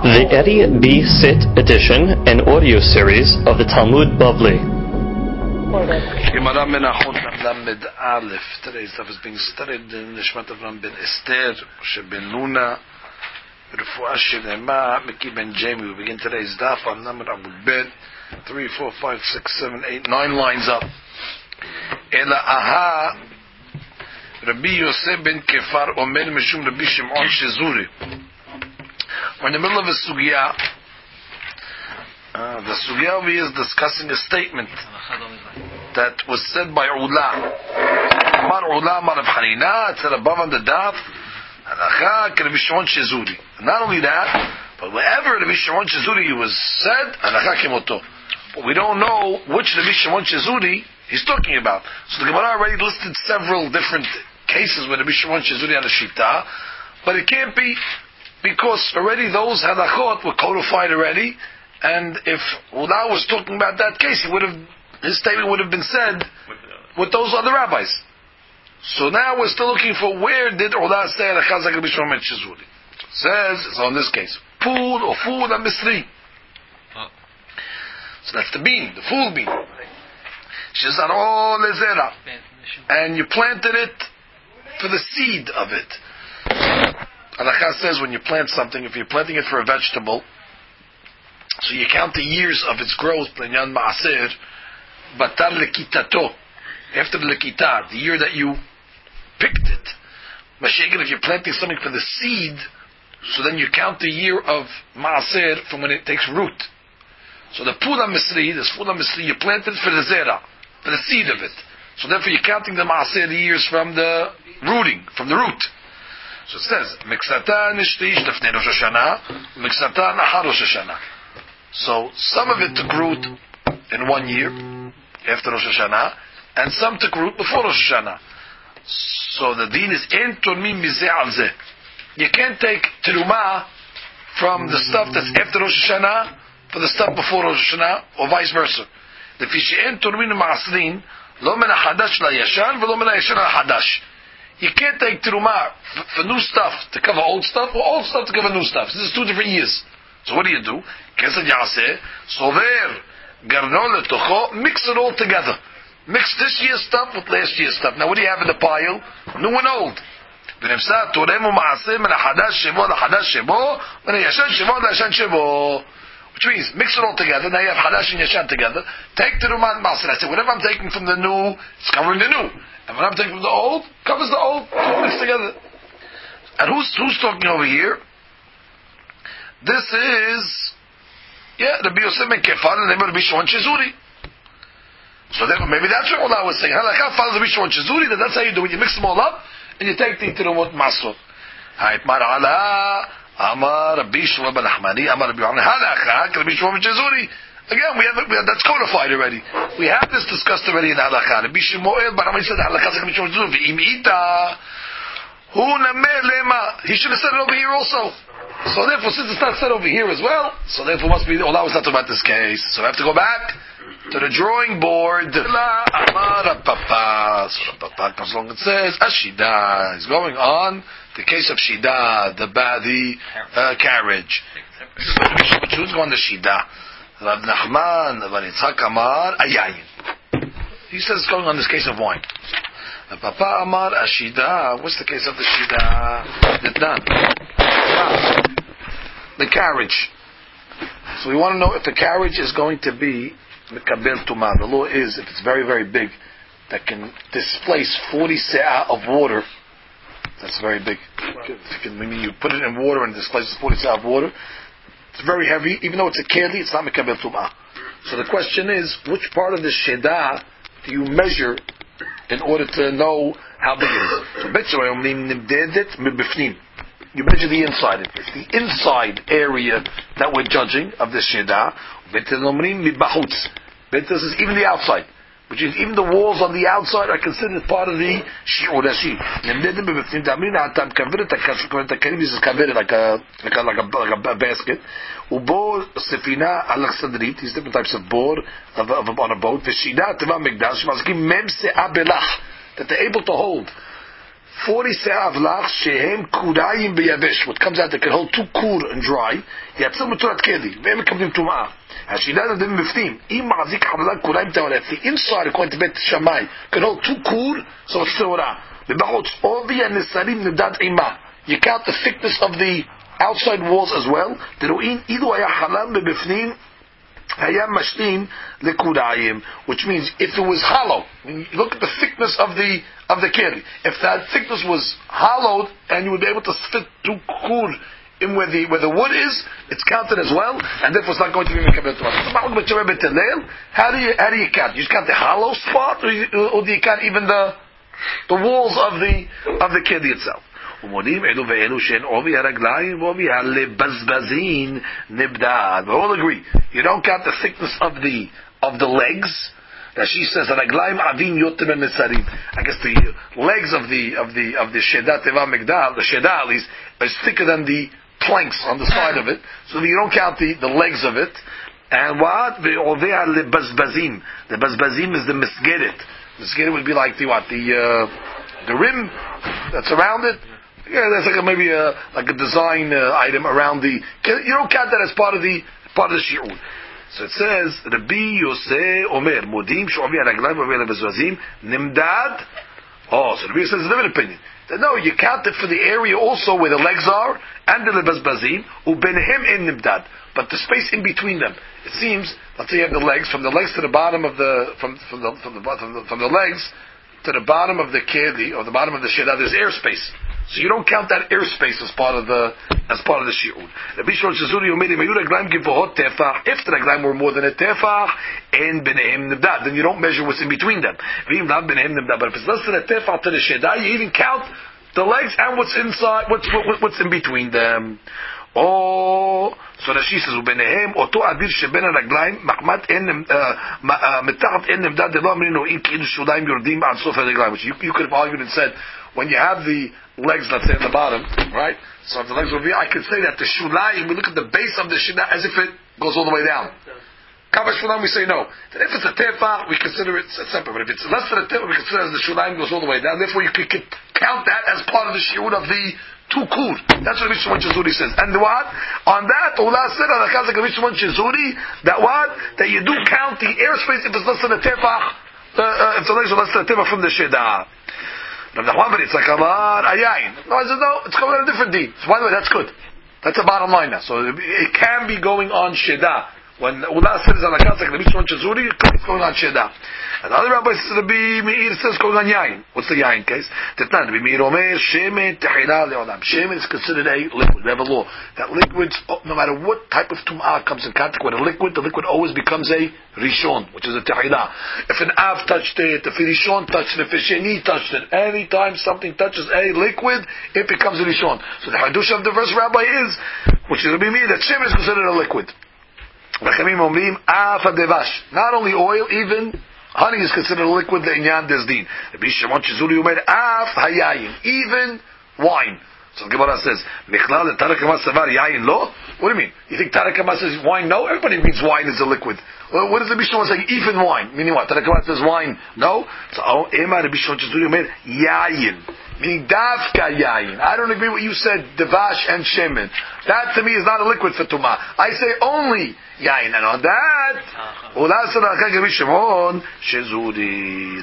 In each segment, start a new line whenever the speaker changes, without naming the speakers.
The Eddie B. Sit edition and audio series of the Talmud Bavli.
Gemara Menachot Lamed Aleph. Today's stuff is being studied in Nishmat Avram ben Esther, Moshe ben Luna, Refuah Shelema, Miki ben Jamie. We begin today's daf on Namar Amud Bet, 3, 4, 5, 6, 7, 8, 9 lines up. Ela aha Rabbi Yosef ben Kefar Omer Mishum Rabbi Shimon Shezuri. We're in the middle of a sugya. The sugya over here is discussing a statement that was said by Ula. Amar Ula, Amar Rav Hanina, it said above on the daf, Halacha Rabbi Shimon Shezuri. Not only that, but wherever Rabbi Shimon Shezuri was said, Halacha Kemoto. But we don't know which Rabbi Shimon Shezuri he's talking about. So the Gemara already listed several different cases where Rabbi Shimon Shezuri had a shita, but it can't be, because already those halachot were codified already, and if Ula was talking about that case, his statement would have been said with those other rabbis. So now we're still looking for where did Ula say Chazak Rabbi Shimon Shezuri. It says, so in this case, food or food and misri. So that's the bean, the full bean. Shezaro lezera, and you planted it for the seed of it. Halakha says when you plant something, if you're planting it for a vegetable, so you count the years of its growth, Planyan Ma'aser, Batar Lekitato, after the Lekita, the year that you picked it. Mashiach, if you're planting something for the seed, so then you count the year of Ma'aser from when it takes root. So the Pula Misri, this Pula Misri, you planted for the Zera, for the seed of it. So therefore you're counting the Ma'aser, the years from the rooting, from the root. So it says, Miksata nishtish lefnei Rosh Hashanah, Miksata nahar Rosh Hashanah. So some of it took root in 1 year, after Rosh Hashanah, and some took root before Rosh Hashanah. So the deen is en turmim mizeh al zeh. You can't take terumah from the stuff that's after Rosh Hashanah for the stuff before Rosh Hashanah, or vice versa. The fishi en turmim ma'asrin, lo min hadash la yashan, v'lo min yashan la hadash. You can't take terumah for new stuff to cover old stuff, or old stuff to cover new stuff. This is 2 different years. So what do? Kesed yaseh, sover, garnon letocho, mix it all together. Mix this year's stuff with last year's stuff. Now what do you have in the pile? New and old. Which means, mix it all together. Now you have hadash and yashan together. Take terumah and maaser. I say, whatever I'm taking from the new, it's covering the new. And when I'm taking from the old, covers the old. All mixed together. And who's talking over here? This is, Rabbi Yosef ben Kefar and Rabbi Shimon Shezuri. So therefore, maybe that's what Ula was saying. Halakha follows Rabbi Shimon Shezuri, that's how you do it. You mix them all up, and you take the terumot masrot. Ha'itmar ala, Amar Rabbi Shimon ben Ahmani, Amar Rabbi Yochanan, halakha, Rabbi Shimon Shezuri. Again, we have that's codified already. We have this discussed already in halakha. Rabbi Shimon ben Ahmani said halakha is Rabbi Shimon Shezuri. V'im ita, hu nameh lema. He should have said it over here also. So therefore, since it's not said over here as well, so therefore must be Allah was not talking about this case. So I have to go back to the drawing board. La Amara Papa. So the Papa comes along and says, Ashida. He's going on the case of Shida, the carriage. Who's going to Shida? Rav Nachman, Rav Yitzchak Amar, Ayayin. He says it's going on this case of wine. Papa Amar Ashida. What's the case of the Shida? The carriage. So we want to know if the carriage is going to be Mekabel Tumah. The law is, if it's very, very big, that can displace 40 se'ah of water. That's very big. When you put it in water and it displaces 40 se'ah of water, it's very heavy. Even though it's a keli, it's not Mekabel Tumah. So the question is, which part of the Shedah do you measure in order to know how big it is? So you measure the inside. It's the inside area that we're judging of the Shedah. This is even the outside, which is even the walls on the outside are considered part of the Shi'ur. Like a basket. Ubor sefina alexandrit. These different types of board on a boat. That they're able to hold 40 se'ah avlach shehem kurayim beyavesh. What comes out that can hold 2 kur and dry. Yatzil muturat keli. Ve'em mekablim tum'ah. Hashidah of them miftim. Im ma'azik havlach kurayim ta'olah. If the inside, according to Bet Shammai, can hold 2 kur, so it's teorah. B'bachot ovi ha'nesarim nidad ima. You count the thickness of the outside walls as well. Teru'in ilu haya chalam bebifnim. Which means if it was hollow, when you look at the thickness of the keli, if that thickness was hollowed and you would be able to fit 2 kur in where the wood is, it's counted as well, and therefore it's not going to be mekabel tumah. How do you count? You just count the hollow spot, or do you count even the walls of the keli itself? We all agree. You don't count the thickness of the legs. Rashi says that I guess the legs of the Shedah Teva Migdal, the Shedah at least, is thicker than the planks on the side of it. So you don't count the legs of it. And what? The Bazbazim is the Misgeret. Misgeret would be like the rim that's around it. Yeah, that's like maybe a design item around the. You don't count that as part of the shi'ur. So it says Rabbi Yosef Omer Modim Shovi Araglaim Omer Lebezvazim Nimdad. Oh, so Rabbi Yosef says a different opinion. That no, you count it for the area also where the legs are and the Lebezvazim Ubenhem in Nimdad, but the space in between them. It seems, let's say you have the legs from the legs to the bottom of the from the legs to the bottom of the keli or the bottom of the shedah. There's airspace. So you don't count that airspace as part of the shi'ur. Rabbi Shimon Shizuri Omer If the raglaim were more than a tefach, and benehem nibdat, then you don't measure what's in between them. But if it's less than a tefach to the shedah, you even count the legs and what's inside, what's in between them. Oh, so Rashi says, "Ubenehem oto adir sheben haraglaim machmat en mitachat en nibdat delo amrinu in ki'ilu shulayim yordim ad sof haraglaim." Which you could have argued and said, when you have the legs, let's say, at the bottom, right? So if the legs will be, I could say that the shulayim, we look at the base of the shina as if it goes all the way down. Kavash shulayim, we say no. Then if it's a tefach, we consider it separate. But if it's less than a tefach, we consider it as the shulayim goes all the way down. Therefore, you could count that as part of the shiur of the 2 kur. That's what Rabbi Shimon Shizuri says. And what? On that, Ula said on the Chazak Rabbi Shimon Shizuri, that what? That you do count the airspace if it's less than a tefach, if the legs are less than a tefach from the shedah. It's like Amar Ayayin. No, I said no, it's coming on a different deed. So by the way, that's good. That's the bottom line now. So it can be going on Shedah. When Ula says on the Chazak Rabbi Shimon Shizuri, it's going on Shedah. And the other rabbi says Rabbi Meir says going on Yayin. What's the Yayin case? Tetnan Rabbi Meir Omer Shemen Tehila Le'olam. Shemen is considered a liquid. We have a law that liquids, no matter what type of tum'ah comes in contact with a liquid, the liquid always becomes a rishon, which is a tehila. If an av touched it, if a rishon touched it, if a sheni touched it, anytime something touches a liquid, it becomes a rishon. So the hadush of the first rabbi is, which is Rabbi Meir, that shemen is considered a liquid. Not only oil, even honey is considered a liquid. The inyan desdin. Rabbi Shimon Shizuri Umer af hayayin, even wine. So the Gemara says, "Michlal tarakama savar yayin lo." What do you mean? You think tarakama says wine? No, everybody means wine is a liquid. Well, what does Rabbi Shimon say? Even wine, meaning what? Tarakama says wine? No. So Ema Rabbi Shimon Shizuri Umer yayin, meaning davka yayin. I don't agree with what you said, devash and shemen. That to me is not a liquid for tumah. I say only yayin, and on that, Rabbi Shimon Shizuri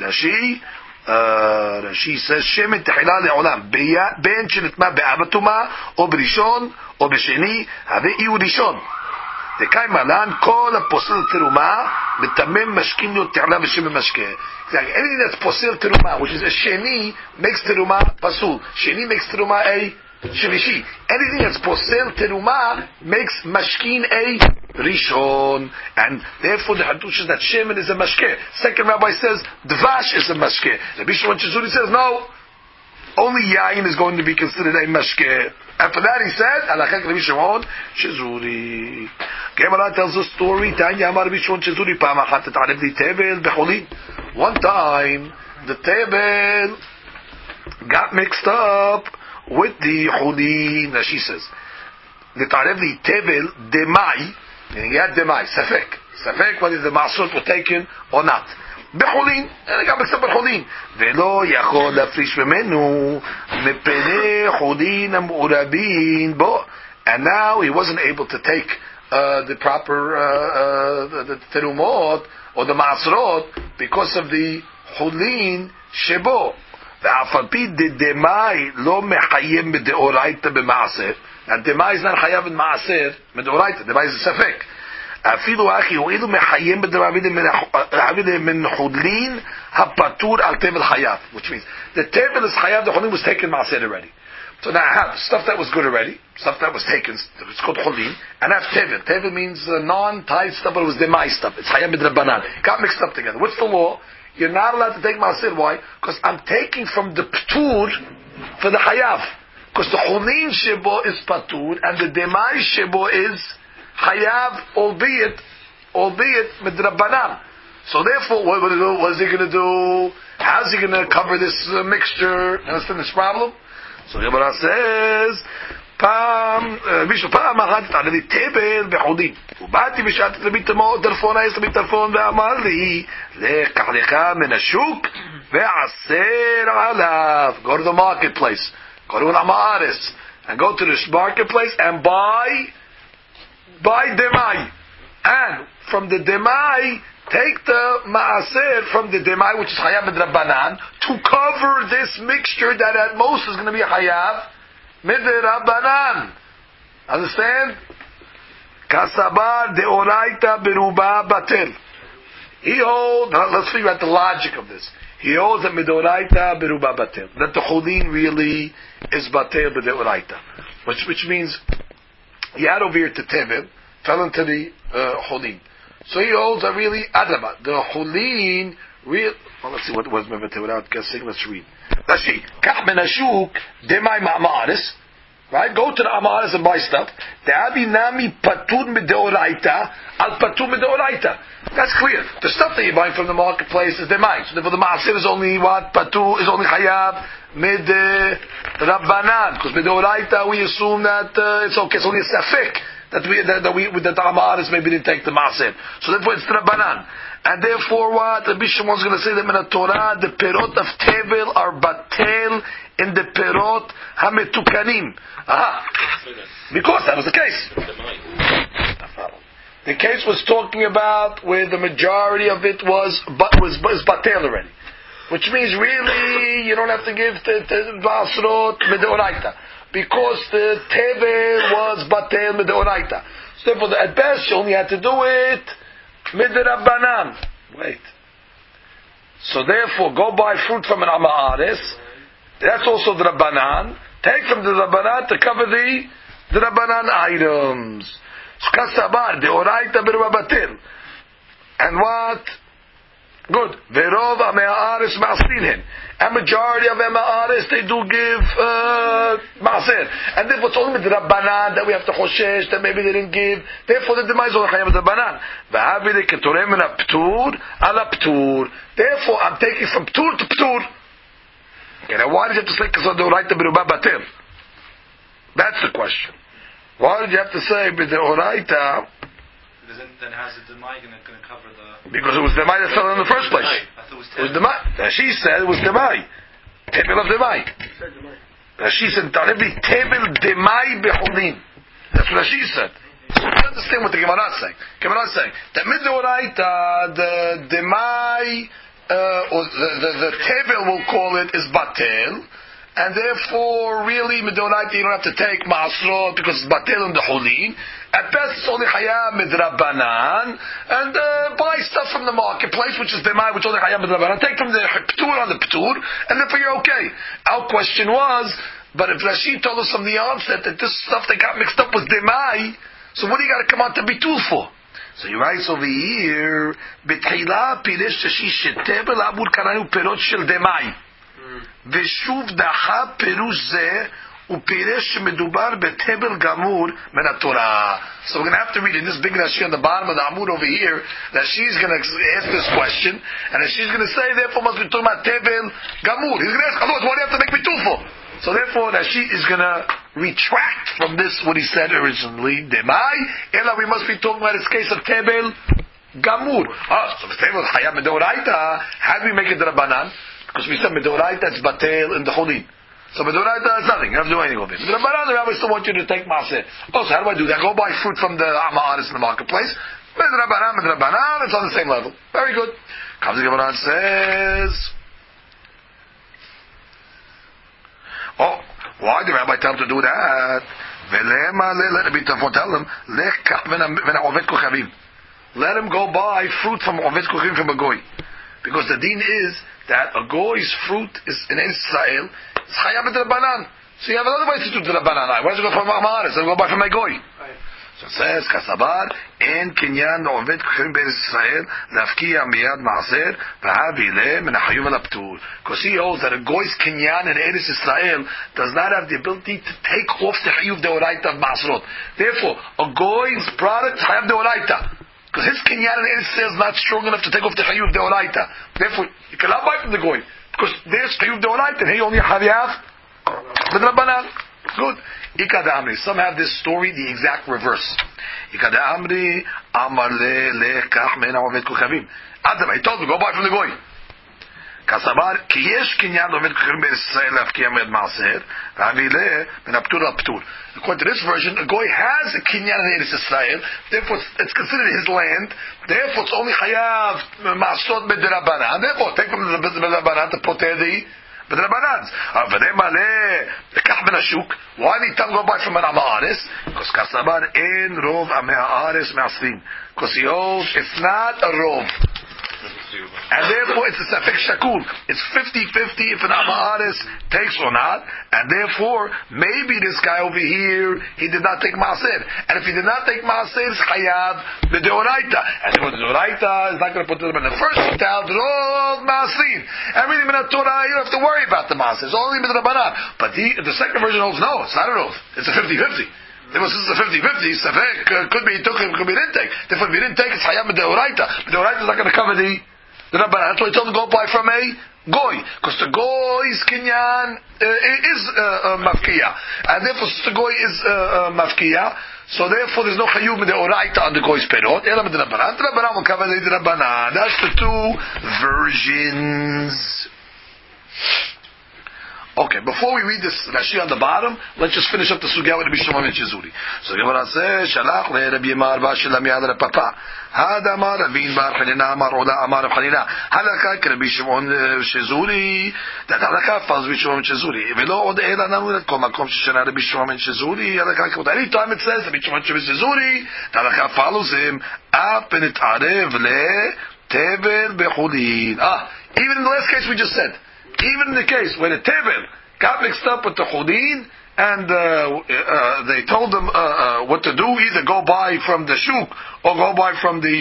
Rashi says shemen tehila le'olam ben shenitma be'avatuma or b'rishon or b'sheni haveiu rishon. Dekai malan kol posel teruma mitamem mashkin lo tehila v'shemen mashke. Anything that's posel teruma, which is a sheni, makes teruma pasul. Sheni makes teruma a shlishi. Anything that's posel teruma makes mashkin a rishon, and therefore the hadush is that shemen is a mashke. Second rabbi says dvash is a mashke. Rabbi Shimon Shizuri says no, only yain is going to be considered a mashke. After that he said alachak Rabbi Shimon Shizuri. Gemara tells a story. Tanya Amar Rabbi Shimon Shizuri pamachat ta'aref li tevel becholin. One time the tevel got mixed up with the chulin. As she says, the ta'aref li tevel demai. Meaning he had demai, safek. Safek, whether the ma'asot were taken or not. בחולין, גם מixed up בחולין. ולא יכול להפריש ממנו מפני חולין המעורבין בו. And now he wasn't able to take the proper the terumot or the maasrot because of the חולין שבו. ואף על פי דדמאי לא מחייב בדאורייתא במעשר, and דמאי is not חייב במעשר מדאורייתא, דמאי זה ספק. אפילו אחי הואילו מחייב בדמאי מן חולין הפטור על תבל חייב, which means the table is חייב, the חולין was taken מעשר already. So now I have stuff that was good already, stuff that was taken, it's called cholin, and I have tevel. Tevel means non-tied stuff, but it was demai stuff. It's hayam midrabanan. Got mixed up together. What's the law? You're not allowed to take maaser. Why? Because I'm taking from the ptur for the hayav. Because the cholin shebo is patur, and the demai shebo is hayav, albeit midrabanan. So therefore, what is he going to do? How's he going to cover this mixture? Understand this problem? So the Gemara says, פעם אחת על ידי תבל בחולין. ובאתי ושאלתי תלמיד טלפון, היה תלמיד טלפון, ואמר לי, לקח לך מן השוק, ועשר עליו. Go to the marketplace. Go to an amaris. And go to the marketplace and buy demai. And from the demai, take the maaser from the demai, which is hayav midrabanan, to cover this mixture that at most is going to be hayav midrabanan. Understand? Kasabar deoraita beruba batel. He holds. Let's figure out the logic of this. He holds that midoraita beruba batel, that the cholin really is batel bedoraita, which means he had over here to tevel, fell into the cholin. So he holds a really adama. The cholin real. Well, let's see what was mevatel without guessing. Let's read. Let's see. Kach ben ashuk demai ma'amaris. Right? Go to the amaris and buy stuff. The abinami patur midoraita al patur midoraita. That's clear. The stuff that you're buying from the marketplace is demai. So therefore the maaser is only what? Patur is only chayav mid rabbanan. Because midoraita we assume that it's okay. It's only a safek. That the Amaris maybe didn't take the Maaser. So therefore it's Rabbanan. And therefore what? The Bishop was going to say that in the Torah, the perot of Tevel are batel in the perot hametukanim. Because that was the case. The case was talking about where the majority of it was batel already. Which means really, you don't have to give the Basrot Midoraita. Because the Tevel was Batel Midoraita. So therefore, at best, you only had to do it Midrabanan. Wait. So therefore, go buy fruit from an Ama'aris. That's also the Rabbanan. Take from the Rabbanan to cover the Rabbanan items. Kasabar, the Oraita Birba Batel. And what? Good. Verov Ama'aris Ma'asilhin. A majority of Ema'aris, they do give Ma'aser. And therefore it's only with Rabbanan that we have to choshesh, that maybe they didn't give. Therefore the demise only chayav with Rabbanan. V'havide ketorem min ha'ptur ala ptur. Therefore I'm taking from ptur to ptur. Okay, now why did you have to say because the oraita berubah batel? That's the question. Why did you have to say the oraita?
Then how's the demai going to cover the?
Because it was demai that fell in the first place. It was demai. She said it was demai. Table of demai. She said Taribi table demai bechulin. That's what she said. So you understand what the Gemara is saying. Gemara is saying that midoraita the demai or the table will call it is batel. And therefore, really, midoraita, you don't have to take ma'asrot because it's batel in the holin. At best, it's only chayah midrabanan. And buy stuff from the marketplace, which is demai, which is only chayah midrabanan. Take from the ptur on the ptur, and therefore you're okay. Our question was, but if Rashi told us from the onset that this stuff that got mixed up was demai, so what do you got to come out to bitul for? So he writes over here, betchila piresh shashi shetebel abur karanu perot shel demai. ושוב דחה פירוש זה ופירש שמדובר בטבל גמור מן התורה. So we're going to have to read in this big Rashi on the bottom of the Amud over here that she's going to ask this question and she's going to say therefore must be talking about Tevel Gamur. He's going to ask otherwise what do you have to make me tufo? So therefore Rashi is going to retract from this what he said originally Demai, we must be talking about his case of Tevel Gamur. So the table Hayab Medoraita. How do we make it Rabbanan? Because we said Medoraita it's Batel in the Cholin. So Medoraita is nothing. You don't have to do anything with it. The Rabbanan, the rabbi still want you to take Maaseh. Oh, so how do I do that? Go buy fruit from the Ama'aris in the marketplace. Medrabanan, it's on the same level. Very good. Comes the Gemara and says, oh, why did the rabbi tell him to do that? Tell him, let him go buy fruit from Oved Kuchim from a goy. Because the deen is that a goy's fruit is in Israel, it's Chayab Rabbanan. So you have another way to do the Rabbanan. Why don't you go from Amaris and go buy from my goy? So it says, Kasabar, en kinyan Oved Kuchim Be'ez Israel, lafkiya miyad ma'aser, v'havi le min ha'chayuv al-aptur. Because he holds that a goy's kinyan in Eretz Israel does not have the ability to take off the chayuv deoraita of ma'asrot. Therefore, a goy's product chayuv deoraita. Because his kinyan in Eretz Israel is not strong enough to take off the chayuv deoraita. Therefore, you cannot buy from the goy. Because there's chayuv deoraita, and he only chayav b'drabanan. Good. Ikad Amri. Some have this story the exact reverse. Ikad Amri Amar le kach men Oved Kuchavim. Adam, he told me go buy from the goy. Kasabar ki yesh kinyan Oved Kuchavim be'Yisrael lafkiya med maaser v'havi le min ha'ptur al-ptur. According to this version, a goy has a kinyan in Eretz Israel. Therefore, it's considered his land. Therefore, it's only chayav ma'asot b'drabanan. Therefore, take from the b'drabanan to poter the b'drabanans. Why did he tell him go buy from an Amaris? Because Kasabar in Rov Ame'aris Me'asrin. Because he holds it's not a Rov. And therefore it's a Safek Shakul. It's 50-50 if an Amaris takes or not. And therefore, maybe this guy over here, he did not take Maaser. And if he did not take Maaser, it's Chayav the Deoraita. And the Deoraita is not going to put them in the first hotel, Rov Maasin. Everything in the Torah, you don't have to worry about the Maaser. It's only with the Rabbanan. But the second version holds no, it's not a Rov. It's a 50-50. Therefore, since it's a 50-50, Safek could be took, could be didn't take. Therefore, if you didn't take, it's Chayav the Deoraita. The Deoraita is not going to cover the Rabbanan. That's why he told him to go buy from a goy, because the goy's kinyan is mafkiya, and therefore since the goy is mafkiya, so therefore there's no chayuv with the oraita on the goy's perot. Ela with the Rabbanan. The Rabbanan will cover the Rabbanan. That's the two versions. Okay, before we read this Rashi on the bottom, let's just finish up the sugya with Rabbi Shimon ben Shizuri. So Gemara says, Shalach le Rabbi Yemar ba'ashel amiyad Papa. Had Amar Rabin bar Chanina Amar Oda Amar Chanina. Halakha Rabbi Shimon Shizuri. That halakha falls Rabbi Shimon ben Shizuri. Velo od ela nanu et kol makom sheshana Rabbi Shimon ben Shizuri. Halakha kod. Any time it says Rabbi Shimon ben Shizuri, that halakha follows him. Ap et arev le tevel bechulin. Even in the last case we just said. Even in the case where the Tevel got mixed up with the Chodin and they told them what to do, either go buy from the Shuk or go buy from the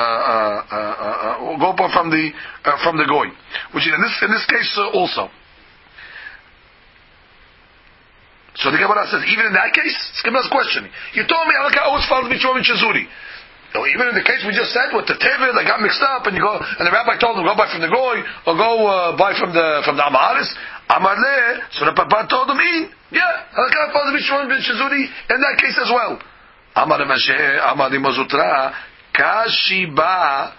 Goy, which in this case also. So the Gemara says, even in that case, it's Gemara's questioning. You told me Alaka always follows Mitzvah Chazuri. So even in the case we just said with the Tevel, they got mixed up, and the rabbi told them go buy from the Goy or go buy from the Amaris. Amar le, so the Papa told them, Halakha follows Mishmon ben Shizuri in that case as well. Amar Mashe, Amar Mazutra, Kashiba,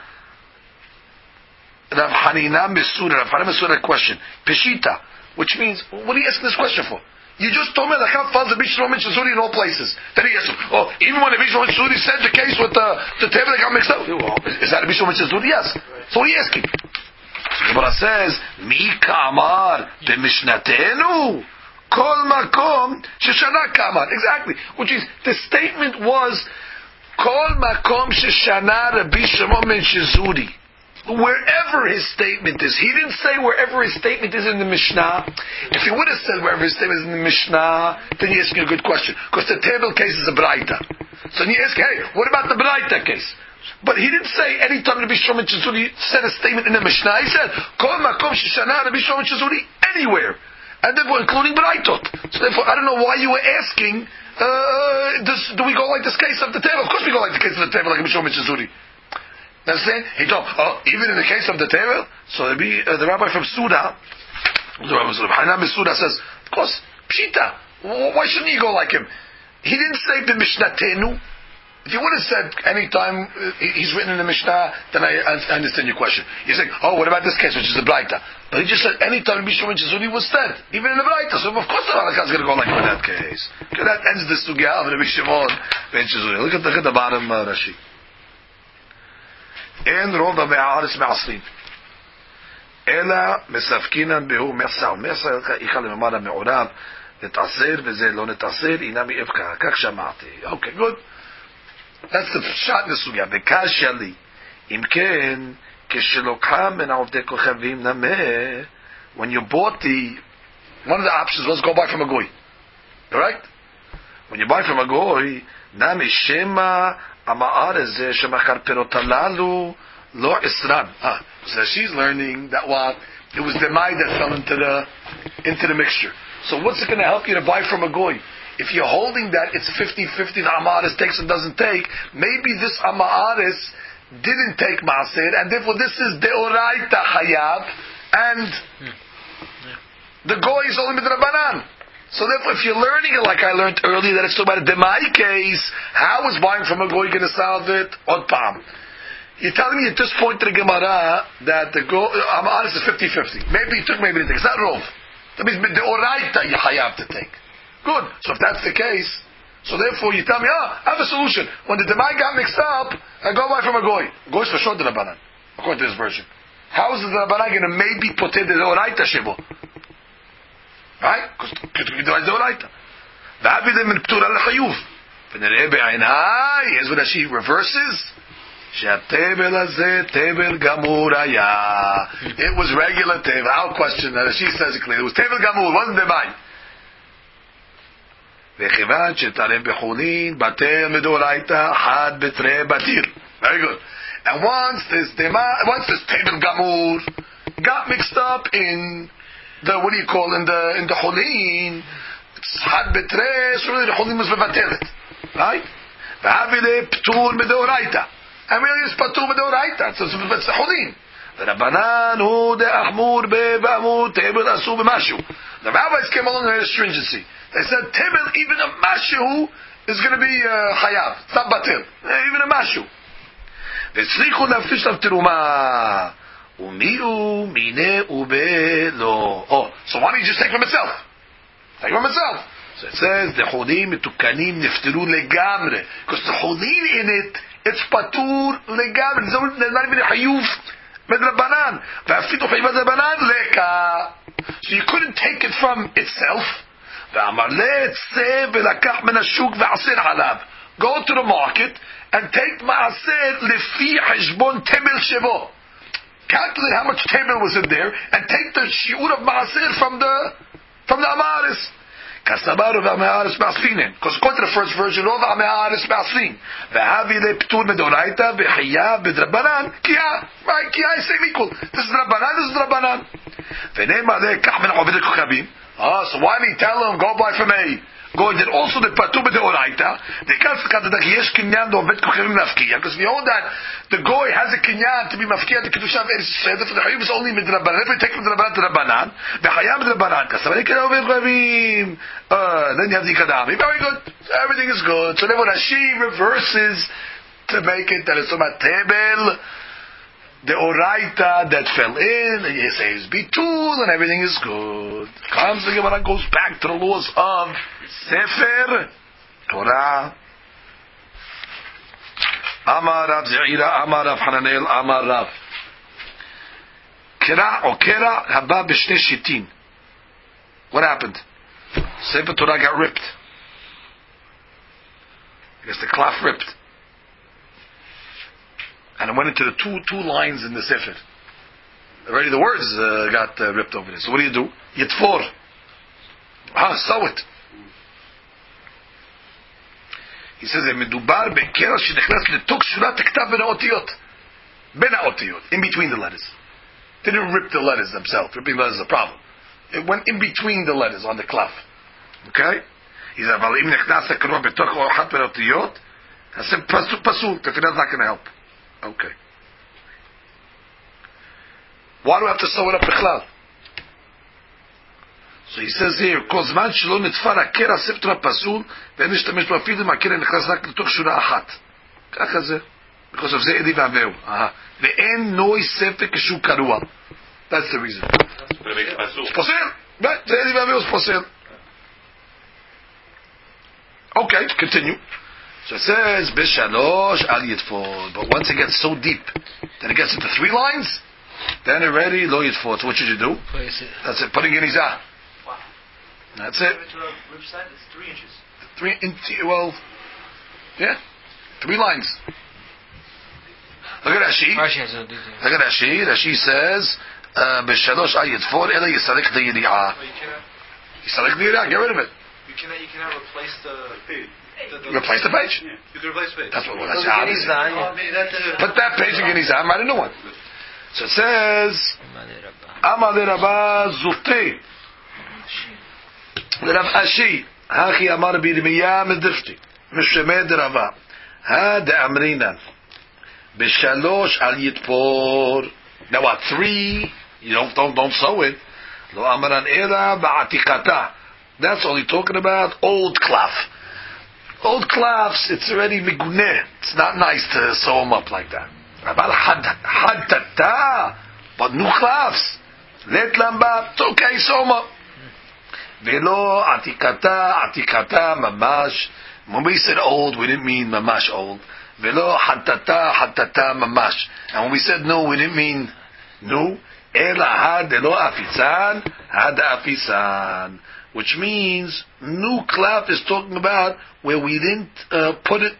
Rav Hanina Mesura. Rav Hanina Mesura question, Peshita, which means, what are you asking this question for? You just told me the Halakha follows the Mishmon ben Shizuri in all places. Then he asked him, even when the Mishmon ben Shizuri said the case with the Tevel that got mixed up, is that a Mishmon ben Shizuri? Yes. So what are you asking? So the Gemara says, Mi Kamar de Mishnatenu Kol Makom Sheshana Kamar. Exactly. Which is, the statement was Kol Makom Sheshana Rabbi Shimon ben Shizuri. Wherever his statement is. He didn't say wherever his statement is in the Mishnah. If he would have said wherever his statement is in the Mishnah, then you ask me a good question. Because the table case is a Braita. So then you ask, hey, what about the Braita case? But he didn't say any time Rabbi Shimon ben Shizuri said a statement in the Mishnah. He said, Kol Makom Sheshana Rabbi Shimon ben Shizuri, anywhere. And therefore including Braitot. So therefore, I don't know why you were asking, do we go like this case of the table? Of course we go like the case of the table like Rabbi Shimon ben Shizuri. Understand? He told, even in the case of the table, so the rabbi from Suda, the rabbi from Hanan Suda says, of course, Pshita, why shouldn't you go like him? He didn't say the Mishnatenu. If you would have said anytime he's written in the Mishnah, then I understand your question. You're saying, oh, what about this case, which is the Braita? But he just said anytime Rabbi Shimon Chizuni was said, even in the Braita. So of course the halakha is going to go like in that case. Okay, that ends the sugya of Rabbi Shimon ben Chizuni. Look at the bottom Rashi. En rov ha'me'aretz me'asrin. Ela mesafkinan behu mersa. Mersa icha lemamad ha'me'orav. נתעשר וזה לא נתעשר, אינה מאבקה, כך שמעתי. Okay, good. That's the shot in the sugya. בקשיא לי, אם כן, כשלוקחם מן עובדי כוכבים נמה, when you bought one of the options was go buy from a goy. Correct? When you buy from a goy, נמי שמא המאר הזה שמחר פירות הללו, לא עשרן. So she's learning that what? It was the mai that fell into the mixture. So what's it going to help you to buy from a goy? If you're holding that it's 50-50, the Amaris takes and doesn't take, maybe this Amaris didn't take Maaser, and therefore this is Deoraita Hayav, and the goy is only Midrabanan. So therefore if you're learning it like I learned earlier, that it's talking about a Demai case, how is buying from a goy going to solve it? Od Pam. You're telling me at this point to the Gemara that the Amaris is 50-50. Maybe he took, maybe he didn't take. It's not Rov. That means the oraita you have to take. Good. So if that's the case, so therefore you tell me, I have a solution. When the demai got mixed up, I go buy from a goy. Goy is for sure the Rabbanan, according to this version. How is the Rabbanan going to maybe put in the oraita shibo? Right? Because the oraita. V'avi dem in p'tura l'chayuv. V'nereh be'ainai. Here's what she reverses. שהטבל הזה טבל גמור היה. It was regular טבל. Our question, she says it clearly. It was טבל גמור, it wasn't דמאי. וכיוון שתרם בחולין, בטל מדאורייתא, חד בתרי בתיר. Very good. And once this טבל גמור got mixed up in the, what do you call, in the חולין, it's חד בתרי, so really the חולין was מבטלת. Right? והביא לפטור מדאורייתא. And really it's patur b'deoraita. So it's chulin. The Rabbanan hu de'achmur be'amur tebel asu b'mashu. The rabbis came along and had a stringency. They said tebel, even a mashu is going to be chayav. It's not batil. Even a mashu. V'tzrichu naftish lav teruma. Umiu mine ubelo. Oh, so why don't you just take from itself? Take from itself. So it says the chulim mitukanim nifteru legamre. Because the chulin in it, it's patur legam. There's not even a hayuf medrabanan. V'afitu hayuf medrabanan leka. So you couldn't take it from itself. V'amar le'tzeh v'lakach min hashuk v'aser halav. Go to the market and take ma'aser lefi hashbon tebel shevo. Calculate how much tebel was in there and take the shiur of ma'aser from the amaris. Kasabaru v'ame'aris ba'asrinen. Because according to the first version, all v'ame'aris ba'asrin. V'havi le'ptur medoraita v'chayav b'drabanan kiyah. Right, kiyah is same equal. This is drabanan, this is drabanan. V'ne'ma le'kach min oved kochavim. So why did he tell him, go buy from a goy that also the patur medoraita? They can't say that yesh kinyan oved kochavim nafkiyah. Because we know that the goy has a kinyan to be mafkiyah the kedusha of Eretz Yisrael. The chayuv is only midrabanan. If we take midrabanan to drabanan, v'chayav b'drabanan. Kasavani k'na oved kochavim. Then you have the Kadami. Very good. Everything is good. So then when Rashi reverses to make it that it's about Tebel, the Oraita that fell in, and you say it's Bitul, and everything is good. Comes the Gemara, goes back to the laws of Sefer Torah. Amar Rav Ze'ira, Amar Rav Hananel, Amar Rav. Kera or Kera haba b'shnei shitin. What happened? Sefer Torah got ripped. I guess the cloth ripped. And it went into the two lines in the Sefer. Already the words got ripped over there. So what do? Yitfor. Sew it. He says, מדובר בקרע שנכנס לתוך שורת הכתב בין האותיות. בין האותיות. In between the letters. They didn't rip the letters themselves. Ripping the letters is a problem. It went in between the letters on the cloth. Okay? He said, אבל אם נכנס הקרוע בתוך אחת בין האותיות, אז פסול. תפילת not going to help. Okay. Why do I have to sew it up בכלל? So he says here, כל זמן שלא נתפר הקרע ספר הפסול, ואין להשתמש בו אפילו אם הקרע נכנס רק לתוך שורה אחת. ככה זה. Because of זה עדי ועבהו. ואין נוי ספק כשהוא קרוע. That's the reason. It's posel. Right, זה עדי ועבהו is posel. Okay, continue. So it says, Bishalosh al yitfod. But once it gets so deep, that it gets into 3 lines, then already lo yitfod. So what should you do? That's it, putting in izah.
Wow.
That's it.
To the rib side, it's 3 inches.
3 well, yeah, 3 lines. Look at Rashi. Look at Rashi. Rashi says, Bishalosh al yitfod, ela yisarik the yidiyah. Yisarik the yidiyah, get rid of it.
You cannot replace the
Replace the page.
Yeah. You can replace the page.
That's what that's Put that page in Genizah and write a new one. So it says, Amar de Rabba Zuti. De Rav Ashi. Hachi Amar Birmiya Medifti. Mishemeh de Rabba. Ha de Amrinan. Bishalosh al Yitpor. Now what? 3. You don't sew it. Lo Amaran Era Ba'atikata. That's only talking about old cloth. Old cloths, it's already miguneh. It's not nice to sew them up like that. About hadtata, but new cloths. Let lamba, it's okay, sew them up. Velo atikata mamash. When we said old, we didn't mean mamash old. Velo hadtata mamash. And when we said new, we didn't mean new. Ela had elo afitzan, had afisan. Which means new cloth is talking about where we didn't put it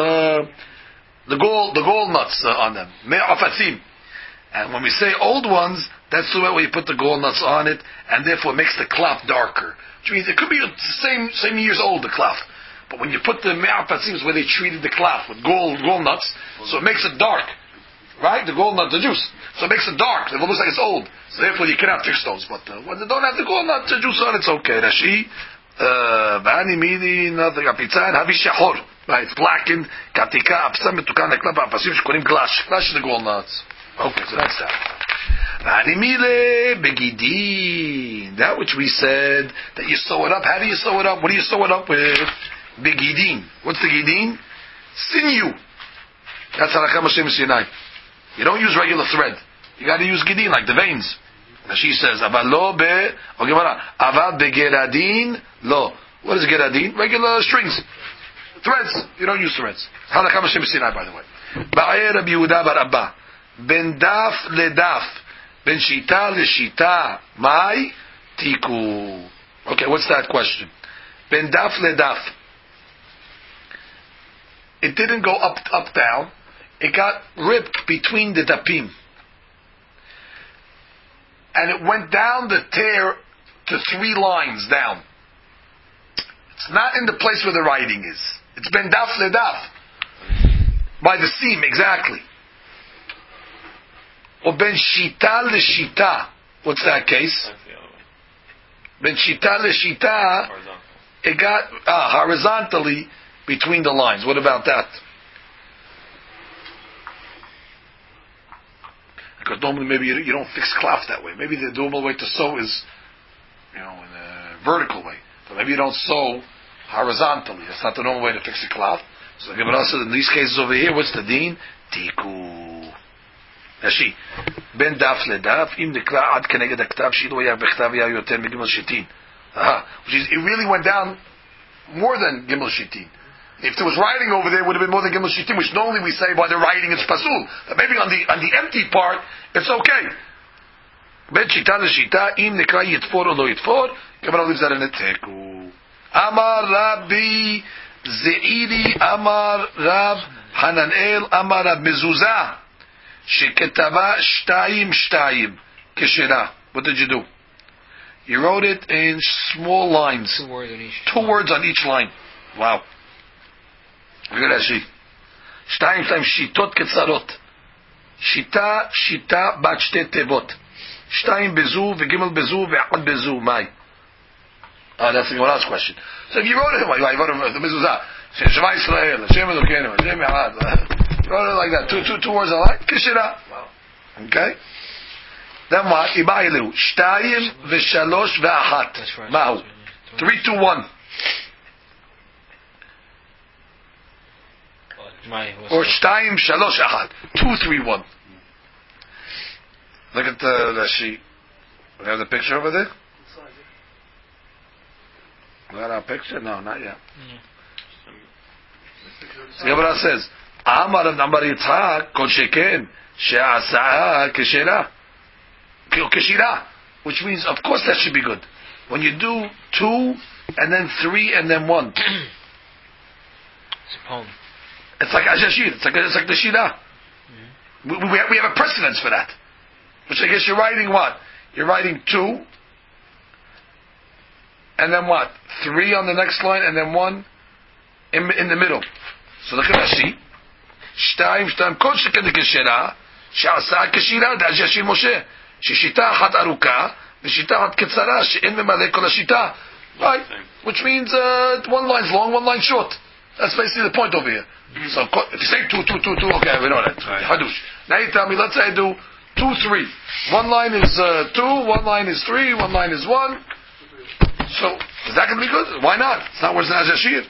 the gold nuts on them, me'afatim. And when we say old ones, that's the way where you put the gold nuts on it, and therefore it makes the cloth darker. Which means it could be the same years old, the cloth, but when you put the me'afatim is where they treated the cloth with gold nuts, so it makes it dark. Right? The gold nut, the juice. So it makes it dark. It looks like it's old. So therefore you cannot fix those. But when they don't have the gold nut, the juice on, it's okay. Rashi, V'ani midi, nothing, apitzan, havi shahor. Right? It's blackened. Katika, apsam, metukan, leklap, apasim, shkonim, glash. Glash is the gold nuts. Okay, so that's that. V'ani mile, begidin. That which we said, that you sew it up. How do you sew it up? What do you sew it up with? Begidin. What's the gidin? Sinew. That's halakha Moshe Sinai. You don't use regular thread. You got to use gidin, like the veins. And she says, "Aval lo be, or Gemara, aval begeradin lo." What is geradin? Regular strings, threads. You don't use threads. Halakha Moshe Sinai, by the way. Ba'er Rabbi Yehuda bar Abba, ben daf ledaf, ben shita leshita, mai tiku. Okay, what's that question? Ben daf ledaf. It didn't go up down. It got ripped between the dapim. And it went down the tear to 3 lines down. It's not in the place where the writing is. It's ben daf ledaf. By the seam, exactly. Or ben shita leshita. What's that case? Ben shita leshita. It got horizontally between the lines. What about that? Because normally maybe you don't fix cloth that way. Maybe the normal way to sew is, in a vertical way. So maybe you don't sew horizontally. That's not the normal way to fix a cloth. So the Gemara says in these cases over here, what's the deen? Tiku. Rashi. Ben daf ledaf im nikra ad keneged haktav shilu yah bechtav yah yoter megimel shitin. Which is, it really went down more than gimel shitin. If there was writing over there, it would have been more than Gimel Shittim, which normally we say by the writing it's pasul. But maybe on the empty part, it's okay. Bet shita l'shita, im nekra yitfor or lo yitfor, Gemara leaves that in a teku. Amar Rabbi Zeiri, Amar Rav Hananel, Amar Rav Mezuzah, sheketava shtayim, keshera. What did you do? You wrote it in small lines.
2 words on each.
2 words on each line. Wow. Look at that. Shtayim shitot ketzarot. Shita bat shte tevot. Shtayim bezu v'gimel bezu v'ad bezu. Mai. That's the last question. So if you wrote it, you wrote it the mezuzah. Shema Yisrael, Hashem Elokeinu, Hashem Echad. You wrote it like that. Two words alike. Kishira. Okay. Then what? Ibayilu. Shtayim v'shalosh v'achat. Mahu. 3, 2, 1. Or shtayim shalosh ahad. 2, 3, 1. Look at the sheet. We have the picture over there? We got our picture? No, not yet. So Gemara says, Amar of Namar Yitzhak, Kol Sheken, She'asa'ah Keshira. Keshira. Which means, of course that should be good. When you do 2, and then 3, and then 1.
It's a poem.
It's like Ajashir. It's like the Shira. We have a precedence for that. Which I guess you're writing what? You're writing 2, and then what? 3 on the next line, and then 1 in the middle. So look at Rashi. Shtayim kol sheken keshira, she'asa keshira da'ajashir Moshe. Sheshita achat aruka, v'shita achat ketzara, she'en memalei kol hashita. Right? Which means one line's long, one line short. That's basically the point over here. So if you say 2, okay, we know that. Hadush. Now you tell me, let's say I do 2, 3. One line is 2, one line is 3, one line is 1. So is that going to be good? Why not? It's not worse than Ajashir.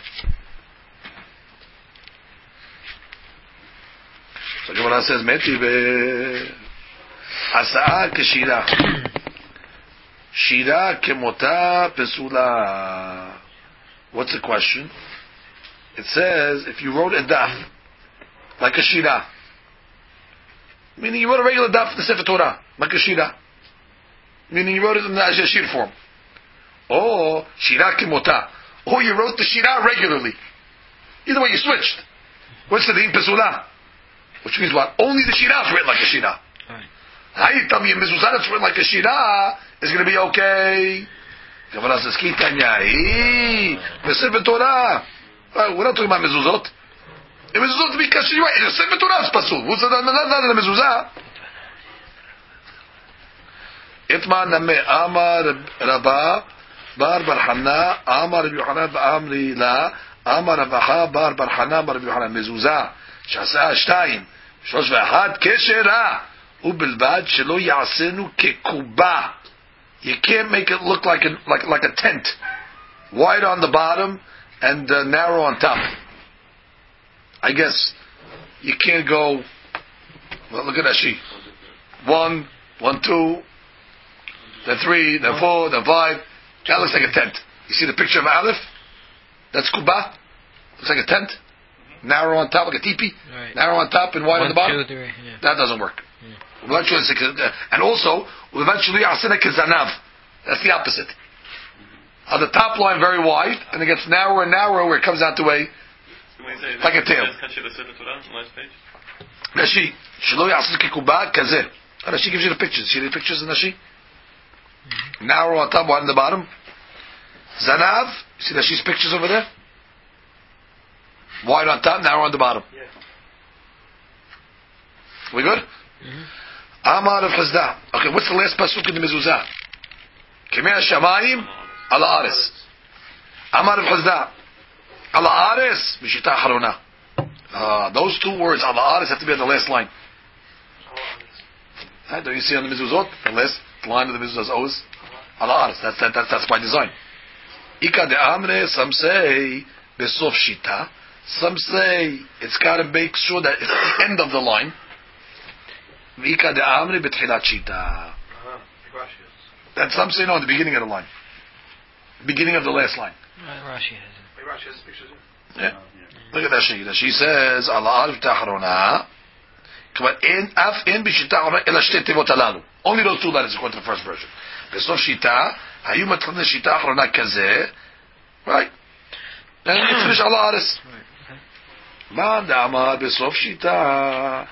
So Gemara says, Meti be Asa'a keshira. Shira kemota pesula. What's the question? It says, if you wrote a daf, like a shira, meaning you wrote a regular daf in the Sefer Torah, like a shira, meaning you wrote it in the Ajashir form, or shira kemota, or you wrote the shira regularly. Either way, you switched. What's the din pesula? Which means what? Only the shira is written like a shira. How you tell me a mezuzah that's written like a shira is going to be okay? Gemara says, Kitanya, Sefer Torah. We're not talking about mezuzot. A mezuzot to be kashir, right? The Sefer Torah is pasul. What's the mezuzah? Itma name Amar Rabba Bar Barhana Amar Rabbi Yochanan Ba'amri La Amar Ravacha Bar Barhana Bar Rabbi Yochanan mezuzah שעשה 2, 3 ו1 כשרה ובלבד שלא יעשינו כקובה. You can't make it look like a tent, wide on the bottom and narrow on top. I guess you can't go. Well, look at that sheet. 1, 2, then 3, then 4, then 5. That looks like a tent. You see the picture of Aleph? That's kuba. Looks like a tent. Narrow on top, like a teepee. Right. Narrow on top and wide on the bottom.
2, 3, yeah.
That doesn't work. And also, eventually, zanav. That's the opposite. On the top line, very wide, and it gets narrower and narrower, where it comes out to a like a tail. Rashi, shelo ya'asin kekuba kazeh. Rashi gives you the pictures. See the pictures in Rashi? Narrow on top, wide on the bottom. Zanav. See Rashi's pictures over there? Wide on top, narrow on the bottom. Yeah. We good? Amar of Chazda. Okay, what's the last pasuk in the mezuzah? Kemei Shamayim ala Ares. Amar of Chazda. Ala Ares mishita harona. Those 2 words ala Ares have to be on the last line. Don't you see on the mezuzot? The last line of the mezuzah is always ala Ares. That's by design. Ika de Amre. Some say besof shita. Some say it's got to make sure that it's at the end of the line. Vika de Amri betchilat shita. And some say no, in the beginning of the line. Beginning of the last line.
Rashi has it.
Rashi has pictures.
Yeah. Look at that she. She says, Allah alif taharona. Only those 2 letters according to the first version. Besof shita. Hayu matchane shita acharona kazeh. Right. And it's finish Allah aris. Man da'amar besof shita.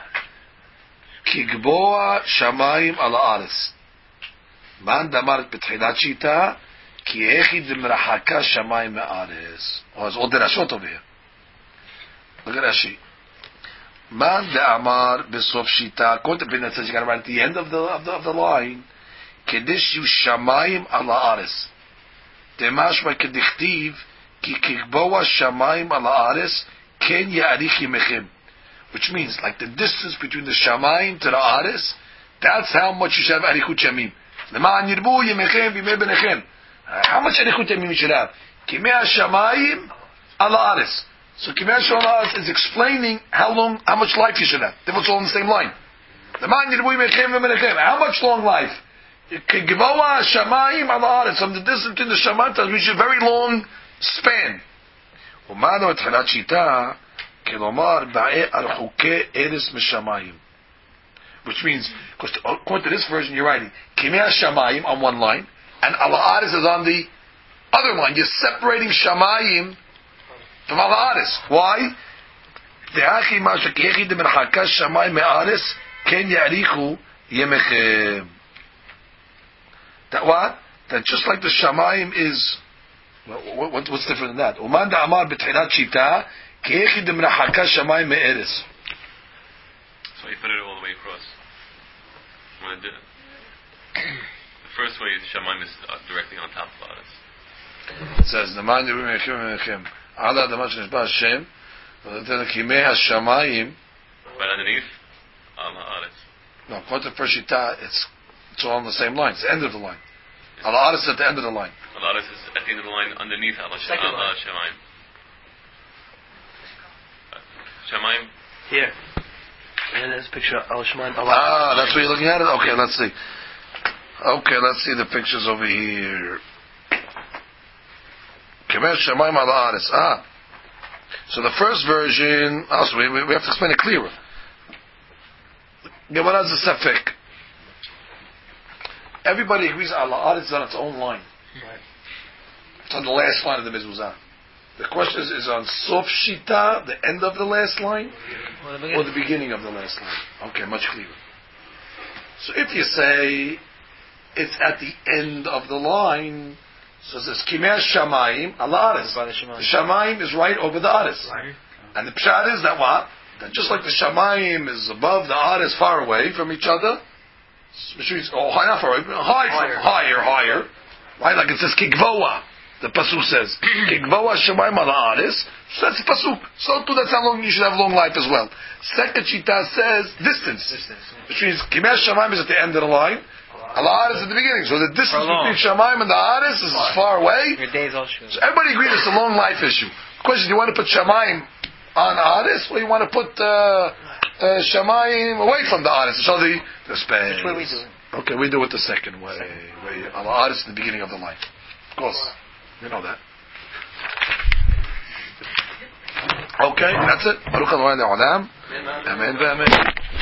Kigboa shamayim ala aris. Man damar betchilat shita ki echid demrahaka shamayim aris. Oh, it's all derashot over here. Look at Rashi. Man da'amar besof shita. According to Pin, that says you got to write at the end of the line. Kedish yu shamayim ala aris. Demashma kedichtiv ki kigboa shamayim ala aris ken ya'arich yimechem. Which means, like the distance between the shamayim to the aris, that's how much you should have arichut yamim. L'ma'an yirbu yemechem v'imei benechem. How much arichut yamim you should have? Kimei shamayim ala aris. So Kimei Hashamayim Ha'aretz is explaining how much life you should have. If it's all in the same line. How much long life? From the distance between the Shamayim, that reaches a very long span. Which means, because according to this version, you're writing Kimei Hashamayim on one line, and Al Ha'aretz is on the other line. You're separating Shamayim from Al Ha'aretz. Why? That what? That just like the Shamayim is, what's different than that? Uman da'amar b'tchilat shita ke'echid d'mrachaka Shamayim me'eres.
So you put it all the way across. The first way is Shamayim is directly on top of Ha'aretz.
It says, Naman Yerim Echem Echem Ala Damash Nishba Hashem Kimei Hashamayim.
But underneath, Al Ha'aretz.
No, according to first shita, it's all on the same line. It's the end of the line. Al Ha'aretz is at the end of the line.
Al Ha'aretz is at the end of the line underneath Al Shamayim. Shamayim.
Here. And there's a picture of Al Shamayim.
That's where you're looking at it? Okay, let's see. Okay, let's see the pictures over here. Kimei Shamayim Al Ha'aretz. So the first version, also we have to explain it clearer. Gemara is a safek. Everybody agrees Al Ha'aretz is on its own line. Right. It's on the last line of the mezuzah. The question is on Sof Shita, the end of the last line, or the beginning of the last line? Okay, much clearer. So if you say it's at the end of the line, so it says Kimei Shamayim Al Ha'aretz. The Shamayim is right over the Ha'aretz. Right. And the pshat is that what? That just like the Shamayim is above the Ha'aretz, far away from each other, which means, not far away, higher. Right? Like it says Kigvoa. The pasuk says Kigvoa Shamayim Al Ha'aretz. So that's the pasuk. So too, that's how long you should have long life as well. Second shita says distance. Which means Kimei Shamayim is at the end of the line. Al Ha'aretz is at the beginning. So the distance between Shamayim and the Ha'aretz is as far away.
Your days all short.
So everybody agrees it's a long life issue. The question is, do you want to put Shamayim on Ha'aretz, or you want to put Shamayim away from the Ha'aretz? So the space.
Which way we do it?
Okay, we do it the second way. Al Ha'aretz in the beginning of the line. Of course. You know that. Okay, that's it. Baruch Adonai Le'olam. Amen. Amen.